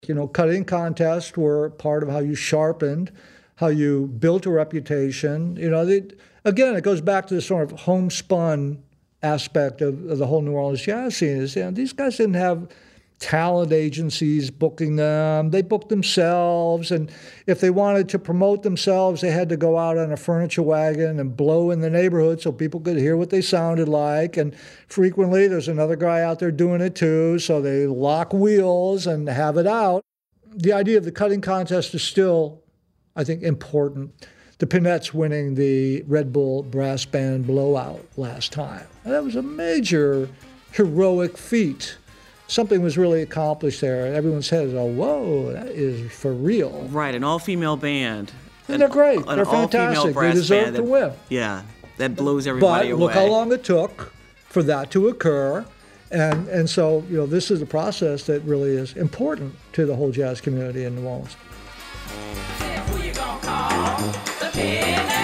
Cutting contests were part of how you sharpened, how you built a reputation. Again, it goes back to the sort of homespun aspect of the whole New Orleans jazz scene. Is these guys didn't have talent agencies booking them. They booked themselves, and if they wanted to promote themselves, they had to go out on a furniture wagon and blow in the neighborhood so people could hear what they sounded like. And frequently, there's another guy out there doing it too, so they lock wheels and have it out. The idea of the cutting contest is still, I think, important. The Pinettes winning the Red Bull Brass Band blowout last time. And that was a major heroic feat. Something was really accomplished there, and everyone says, "Oh, whoa, that is for real." Right, an all-female band. And they're great. They're fantastic. They deserve to win. Yeah, that blows everybody away. But look how long it took for that to occur, and so this is a process that really is important to the whole jazz community in New Orleans.